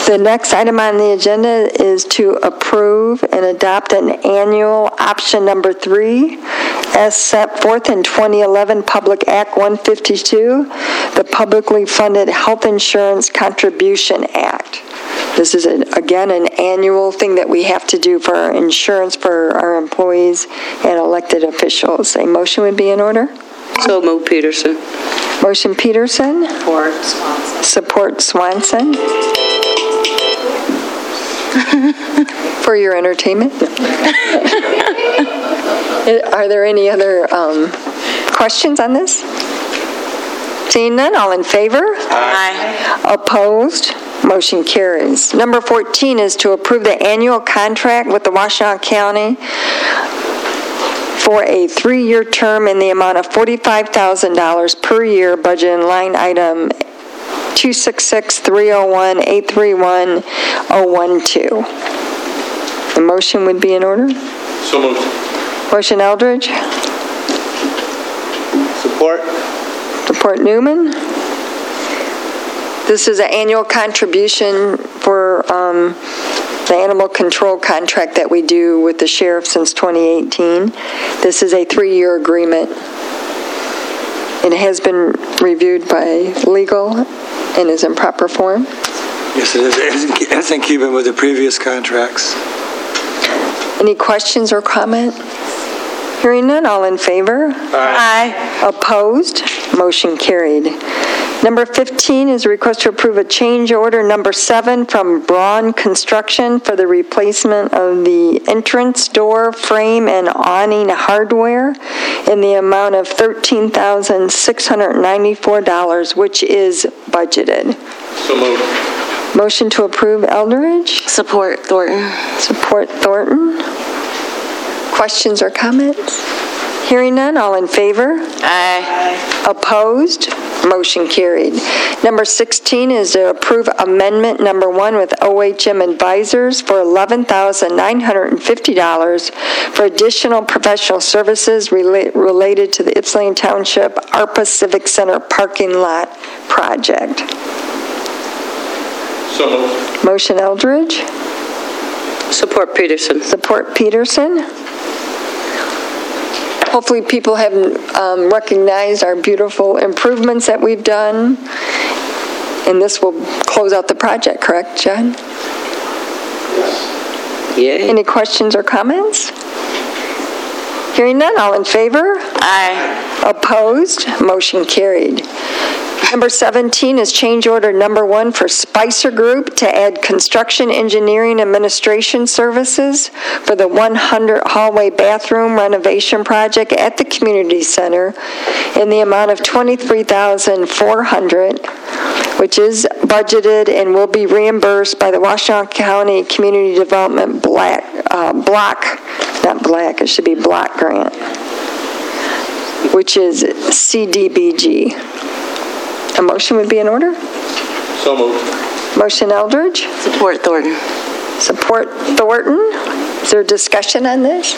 The next item on the agenda is to approve and adopt an annual option number 3 as set forth in 2011 Public Act 152, the Publicly Funded Health Insurance Contribution Act. This is, again, an annual thing that we have to do for our insurance for our employees and elected officials. A motion would be in order? So move, Peterson. Motion Peterson. Support Swanson. Support Swanson. For your entertainment. Are there any other questions on this? Seeing none, all in favor? Aye. Opposed? Motion carries. Number 14 is to approve the annual contract with the Washtenaw County for a 3-year term in the amount of $45,000 per year, budget in line item 266-301-831-012. The motion would be in order? So moved. Motion Eldridge. Support. Support Newman. This is an annual contribution for the animal control contract that we do with the sheriff since 2018. This is a 3-year agreement. It has been reviewed by legal and is in proper form. Yes, it is. It's in keeping with the previous contracts. Any questions or comment? Hearing none, all in favor? Aye. Opposed? Motion carried. Number 15 is a request to approve a change order number 7 from Braun Construction for the replacement of the entrance door frame and awning hardware in the amount of $13,694, which is budgeted. So moved. Motion to approve Eldridge. Support Thornton. Support Thornton. Questions or comments? Hearing none, all in favor? Aye. Opposed? Motion carried. Number 16 is to approve amendment number 1 with OHM Advisors for $11,950 for additional professional services related to the Ypsilanti Township ARPA Civic Center parking lot project. So moved. Motion Eldridge. Support Peterson. Support Peterson. Hopefully people have recognized our beautiful improvements that we've done. And this will close out the project, correct, John? Yay. Any questions or comments? Hearing none, all in favor? Aye. Opposed? Motion carried. Number 17 is change order number 1 for Spicer Group to add construction engineering administration services for the 100 hallway bathroom renovation project at the community center in the amount of $23,400, which is budgeted and will be reimbursed by the Washtenaw County Community Development block grant, which is CDBG. A motion would be in order? So moved. Motion Eldridge. Support Thornton. Support Thornton. Is there discussion on this?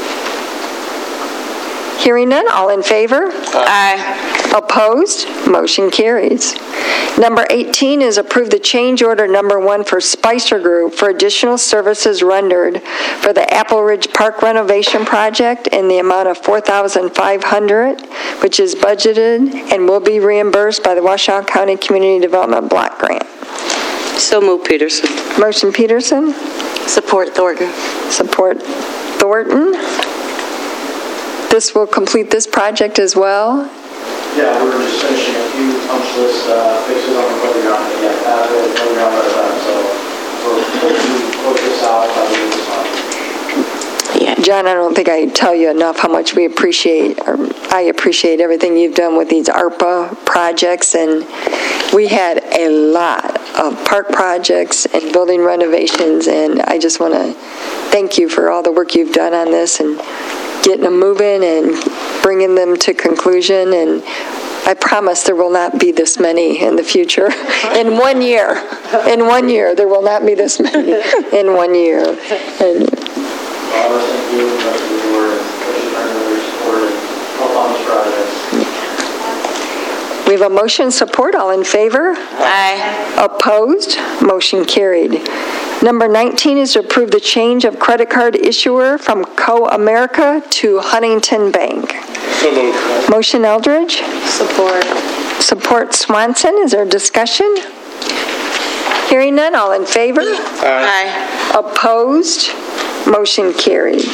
Hearing none, all in favor? Aye. Opposed? Motion carries. Number 18 is approve the change order number 1 for Spicer Group for additional services rendered for the Apple Ridge Park renovation project in the amount of $4,500, which is budgeted and will be reimbursed by the Washtenaw County Community Development Block Grant. So move, Peterson. Motion Peterson. Support Thornton. Support Thornton. This will complete this project as well. Yeah, we're just finishing a few punch lists, fixes on the playground, but yeah, the playground by the time, so we're hoping to close this out by the end of this month. Yeah. John, I don't think I tell you enough how much we appreciate, or I appreciate everything you've done with these ARPA projects, and we had a lot of park projects and building renovations, and I just want to thank you for all the work you've done on this and getting them moving and bringing them to conclusion. And I promise there will not be this many in the future. In 1 year, there will not be this many in 1 year. And Thank you, and thank you for your support and help on this project. We have a motion, support, all in favor? Aye. Opposed? Motion carried. Number 19 is to approve the change of credit card issuer from Co-America to Huntington Bank. So moved. Motion Eldridge, Support. support Swanson. Is there discussion? Hearing none, all in favor? Aye. Opposed? Motion carried.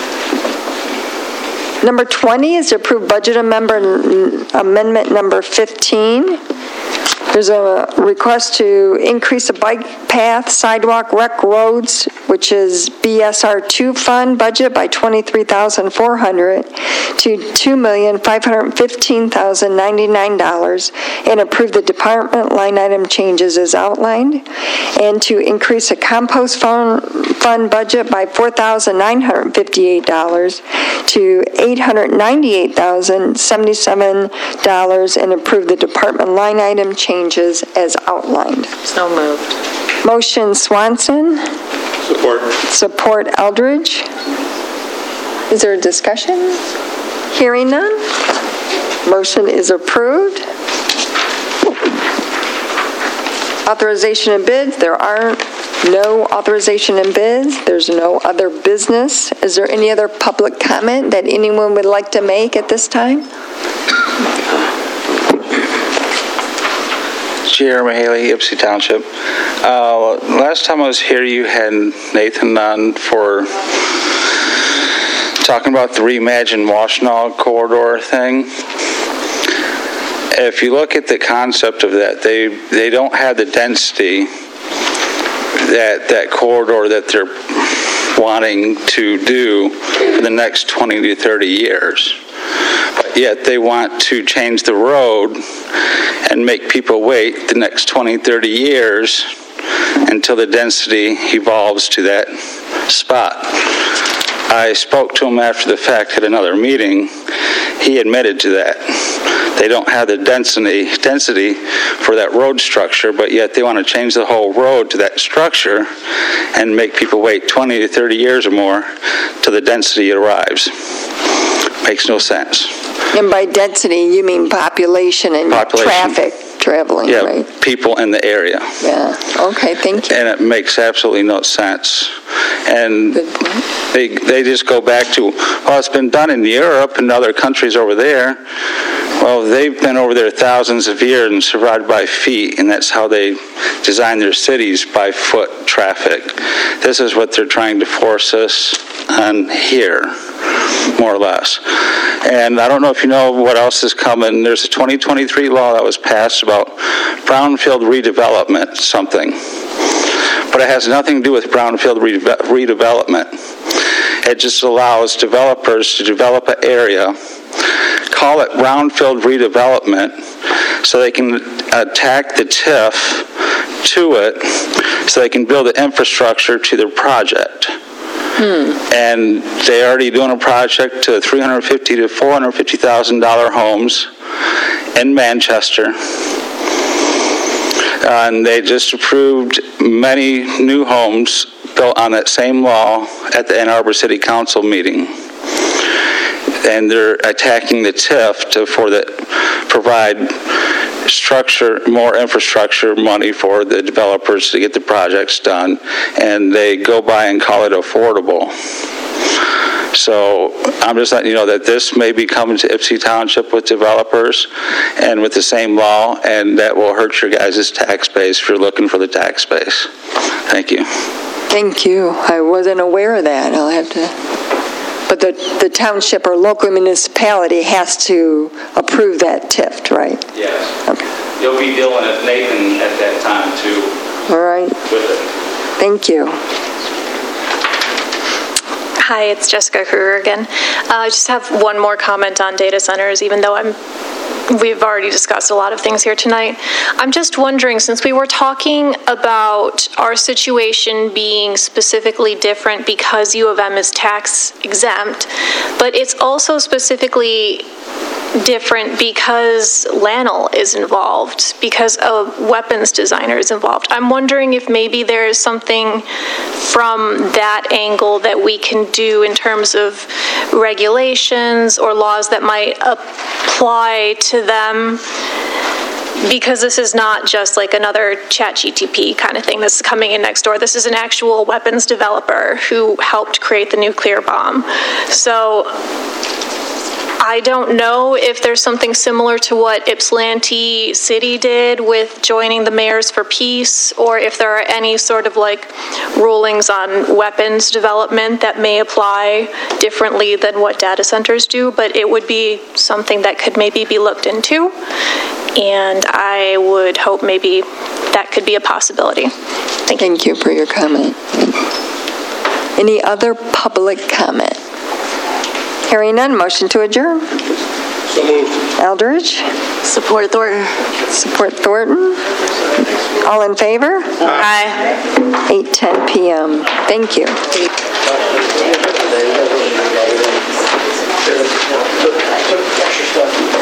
Number 20 is to approve budget amendment number 15. There's a request to increase the bike path, sidewalk, rec roads, which is BSR2 fund budget by $23,400 to $2,515,099, and approve the department line item changes as outlined, and to increase the compost fund budget by $4,958 to $898,077, and approve the department line item changes as outlined. So moved. Motion Swanson, Support. support Eldridge. Is there a discussion? Hearing none. Motion is approved. Authorization and bids. There are no authorization and bids. There's no other business. Is there any other public comment that anyone would like to make at this time? Jeremy Haley, Ypsi Township. Last time I was here, you had Nathan on for talking about the reimagined Washtenaw corridor thing. If you look at the concept of that, they don't have the density that corridor that they're wanting to do for the next 20 to 30 years. But yet they want to change the road and make people wait the next 20, 30 years until the density evolves to that spot. I spoke to him after the fact at another meeting. He admitted to that. They don't have the density for that road structure, but yet they want to change the whole road to that structure and make people wait 20 to 30 years or more till the density arrives. Makes no sense. And by density, you mean population and traffic traveling, Yeah, right? people in the area. Yeah, okay, thank you. And it makes absolutely no sense. And Good point. they just go back to, well, it's been done in Europe and other countries over there. Well, they've been over there thousands of years and survived by feet, and that's how they design their cities, by foot traffic. This is what they're trying to force us on here, more or less. And I don't know if you know what else is coming. There's a 2023 law that was passed about brownfield redevelopment, something. But it has nothing to do with brownfield redevelopment. It just allows developers to develop an area, call it brownfield redevelopment, so they can attack the TIF to it, so they can build the infrastructure to their project. And they're already doing a project to $350,000 to $450,000 homes in Manchester. And they just approved many new homes built on that same law at the Ann Arbor City Council meeting. And they're attacking the TIF to provide more infrastructure money for the developers to get the projects done, and they go by and call it affordable. So I'm just letting you know that this may be coming to Ypsi Township with developers and with the same law, and that will hurt your guys' tax base if you're looking for the tax base. Thank you. Thank you. I wasn't aware of that. I'll have to... But the township or local municipality has to approve that TIF, right? Yes. Okay. You'll be dealing with Nathan at that time, too, All right. with it. Thank you. Hi, it's Jessica Kruger again. I just have one more comment on data centers, even though we've already discussed a lot of things here tonight. I'm just wondering, since we were talking about our situation being specifically different because U of M is tax exempt, but it's also specifically different because LANL is involved, because a weapons designer is involved. I'm wondering if maybe there is something from that angle that we can do in terms of regulations or laws that might apply to them because this is not just like another ChatGPT kind of thing that's coming in next door. This is an actual weapons developer who helped create the nuclear bomb. So I don't know if there's something similar to what Ypsilanti City did with joining the Mayors for Peace, or if there are any sort of like rulings on weapons development that may apply differently than what data centers do, but it would be something that could maybe be looked into, and I would hope maybe that could be a possibility. Thank you. Thank you for your comment. Any other public comment? Hearing none, motion to adjourn. So moved. Eldridge? Support Thornton. Support Thornton? All in favor? Aye. 8:10 p.m. Thank you.